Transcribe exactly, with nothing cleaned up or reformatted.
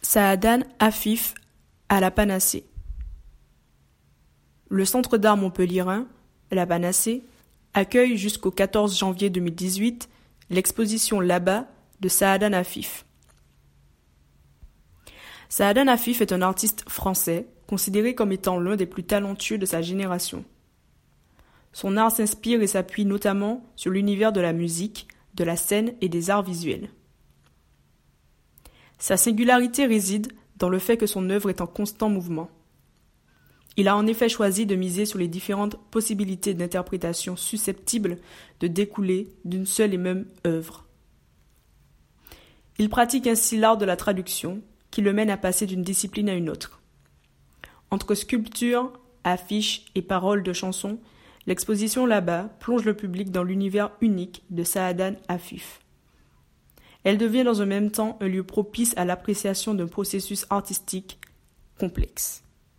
Saadan Afif à la Panacée. Le Centre d'art montpelliérain, la Panacée, accueille jusqu'au quatorze janvier deux mille dix-huit l'exposition Là-bas de Saadan Afif. Saadan Afif est un artiste français considéré comme étant l'un des plus talentueux de sa génération. Son art s'inspire et s'appuie notamment sur l'univers de la musique, de la scène et des arts visuels. Sa singularité réside dans le fait que son œuvre est en constant mouvement. Il a en effet choisi de miser sur les différentes possibilités d'interprétation susceptibles de découler d'une seule et même œuvre. Il pratique ainsi l'art de la traduction, qui le mène à passer d'une discipline à une autre. Entre sculpture, affiches et paroles de chansons, l'exposition Là-bas plonge le public dans l'univers unique de Saadan Afif. Elle devient dans un même temps un lieu propice à l'appréciation d'un processus artistique complexe.